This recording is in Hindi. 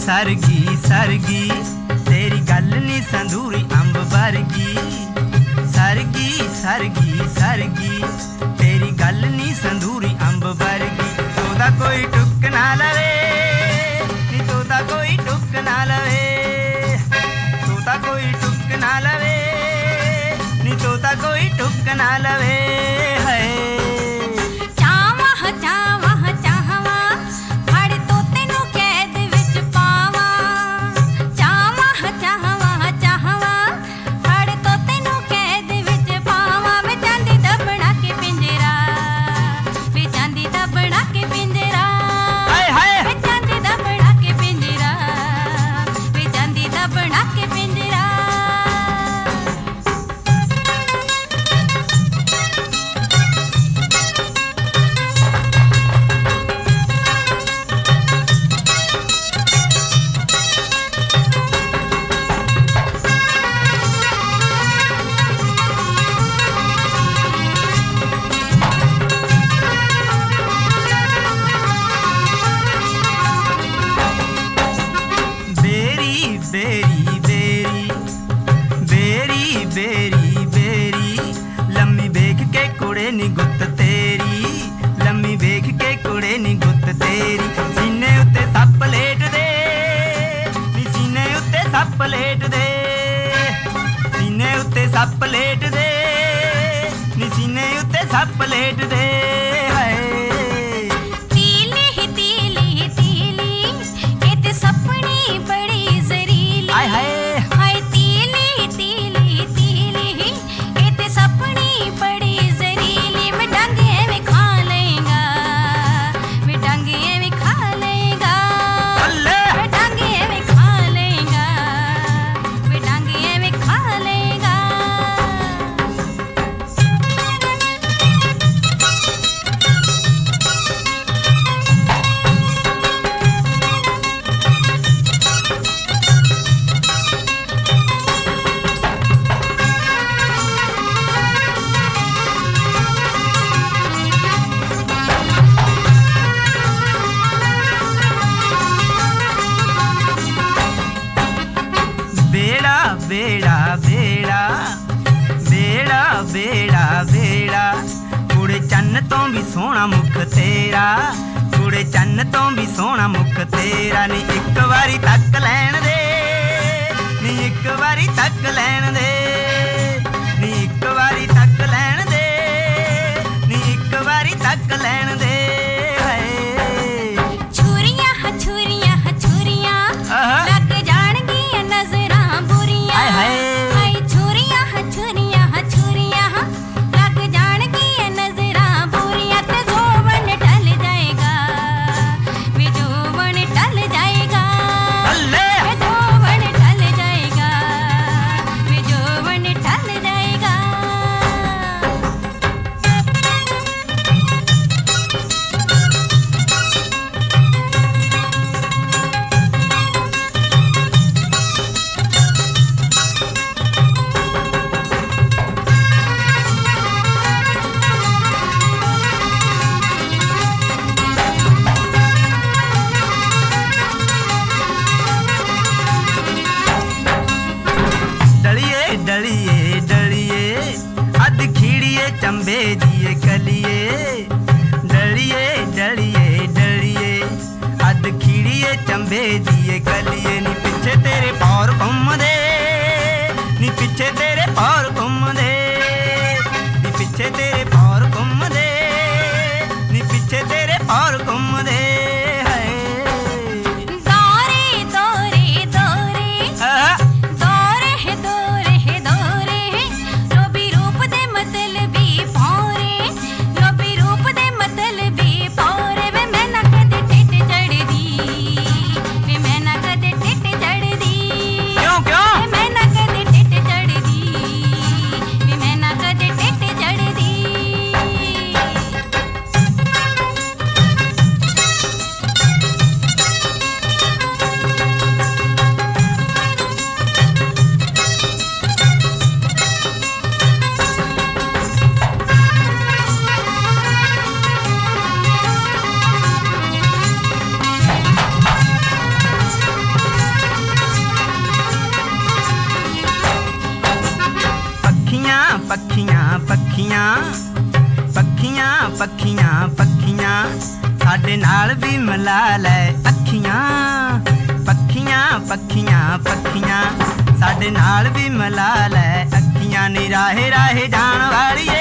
सरगी सरगी तेरी गल नी संदूरी अंब वर्गी। सरगी सरगी सरगी तेरी गल नी संदूरी अंब वर्गी। तोदा कोई टुक ना लवे नी तोदा कोई टुक ना लवे। तोता कोई टुक ना लवे नी तोता कोई टुक ना लवे। है बेरी बेरी बेरी बेरी बेरी लम्मी बेख के कुड़े नी गुत्त तेरी। लम्मी बेख के कुड़े नी गुत्त तेरी। सीने उत्ते सप लेट दे नी सीने उत्ते सप लेट दे। सीने उत्ते सप लेट दे नी सीने उत्ते सप लेट दे। बेड़ा बेड़ा बेड़ा बेड़ा बेड़ा कुड़े चन्न तो भी सोहना मुख तेरा। कुड़े चन्न तो भी सोहना मुख तेरा। नी एक बारी तक लैन दे नी एक बारी तक लैन दे नी एक बारी तक लैन दे नी एक बारी तक लैन दे। छुरियां छुरियां छुरियां लग जाणगी नजरां बुरियां। हाय छुरियां छुरियां छुरियां लग जाणगी नजरां बुरियां। ते जोवन टल जाएगा वे जोवन टल जाएगा। वे जोवन टल जाएगा वे जोवन टल जाएगा। डलिए डलिए अध खीड़िए चंबे दिए कलिए। डलिए डलिए डलिए अध खीड़िए चंबे दिए कलिए। नी पिछे तेरे पौर घूम दे नी पिछे तेरे पौर घूम दे नी पिछे तेरे पौर घूम दे नी पिछे तेरे पौर घूम दे। वे मैं पखियां पखियां पखियां पखियां पखियां साडे नाल भी मिला लै अखियां पखियां पखियां पखियां साडे नाल भी मिला लै अखियां नी राहे राहे जान वालिए